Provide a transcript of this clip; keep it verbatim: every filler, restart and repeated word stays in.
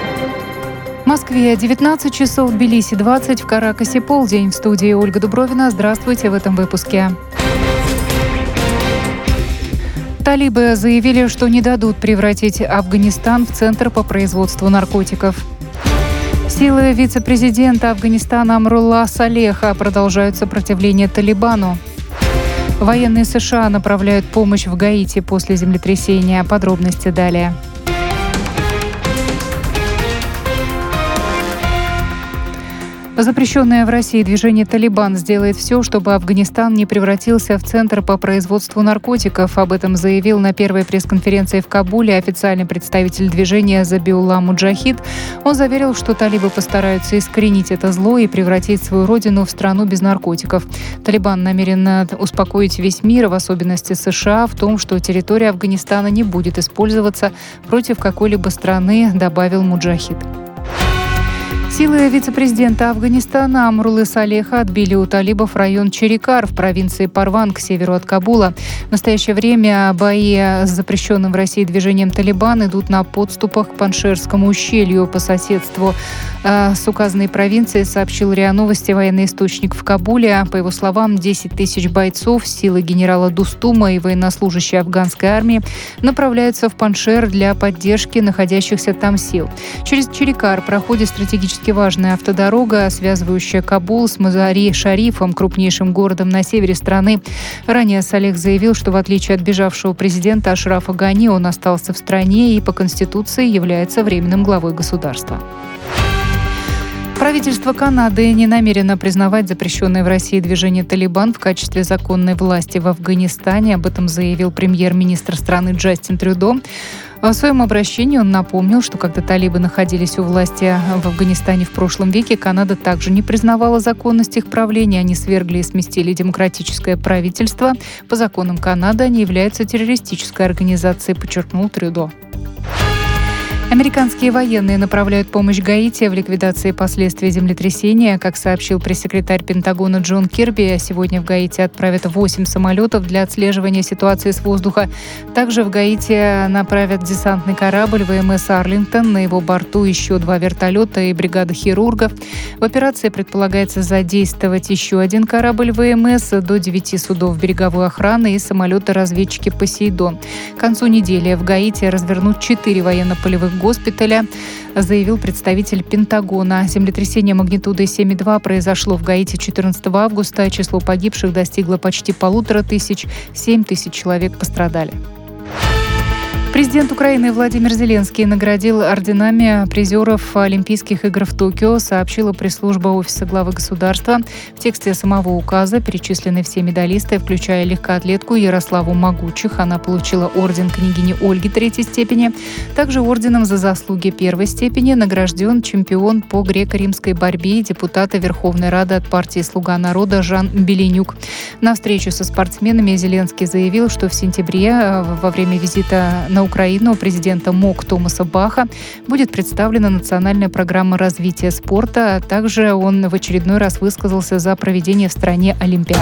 В Москве девятнадцать часов, в Тбилиси двадцать, в Каракасе полдень. В студии Ольга Дубровина. Здравствуйте в этом выпуске. Талибы заявили, что не дадут превратить Афганистан в центр по производству наркотиков. Силы вице-президента Афганистана Амрулла Салеха продолжают сопротивление Талибану. Военные США направляют помощь в Гаити после землетрясения. Подробности далее. Запрещенное в России движение «Талибан» сделает все, чтобы Афганистан не превратился в центр по производству наркотиков. Об этом заявил на первой пресс-конференции в Кабуле официальный представитель движения Забиулла Муджахид. Он заверил, что талибы постараются искоренить это зло и превратить свою родину в страну без наркотиков. «Талибан» намерен успокоить весь мир, в особенности США, в том, что территория Афганистана не будет использоваться против какой-либо страны, добавил Муджахид. Силы вице-президента Афганистана Амруллы Салеха отбили у талибов район Черикар в провинции Парван к северу от Кабула. В настоящее время бои с запрещенным в России движением «Талибан» идут на подступах к Паншерскому ущелью по соседству с указанной провинцией, сообщил РИА Новости военный источник в Кабуле. По его словам, десять тысяч бойцов, силы генерала Дустума и военнослужащие афганской армии направляются в Паншер для поддержки находящихся там сил. Через Черикар проходит стратегически важная автодорога, связывающая Кабул с Мазари-Шарифом, крупнейшим городом на севере страны. Ранее Салех заявил, что в отличие от бежавшего президента Ашрафа Гани, он остался в стране и по Конституции является временным главой государства. Правительство Канады не намерено признавать запрещенное в России движение «Талибан» в качестве законной власти в Афганистане. Об этом заявил премьер-министр страны Джастин Трюдо. В своем обращении он напомнил, что когда талибы находились у власти в Афганистане в прошлом веке, Канада также не признавала законность их правления. Они свергли и сместили демократическое правительство. По законам Канады они являются террористической организацией, подчеркнул Трюдо. Американские военные направляют помощь Гаити в ликвидации последствий землетрясения. Как сообщил пресс-секретарь Пентагона Джон Кирби, сегодня в Гаити отправят восемь самолетов для отслеживания ситуации с воздуха. Также в Гаити направят десантный корабль ВМС «Арлингтон». На его борту еще два вертолета и бригада хирургов. В операции предполагается задействовать еще один корабль ВМС, до девяти судов береговой охраны и самолеты-разведчики «Посейдон». К концу недели в Гаити развернут четыре военно-полевых госпиталя, заявил представитель Пентагона. Землетрясение магнитудой семь и два произошло в Гаити четырнадцатого августа. Число погибших достигло почти полутора тысяч. семь тысяч человек пострадали. Президент Украины Владимир Зеленский наградил орденами призеров Олимпийских игр в Токио, сообщила пресс-служба Офиса главы государства. В тексте самого указа перечислены все медалисты, включая легкоатлетку Ярославу Могучих. Она получила орден княгини Ольги третьей степени. Также орденом за заслуги первой степени награжден чемпион по греко-римской борьбе, депутат Верховной Рады от партии «Слуга народа» Жан Беленюк. На встречу со спортсменами Зеленский заявил, что в сентябре во время визита на Украину президента МОК Томаса Баха будет представлена национальная программа развития спорта. А также он в очередной раз высказался за проведение в стране Олимпиады.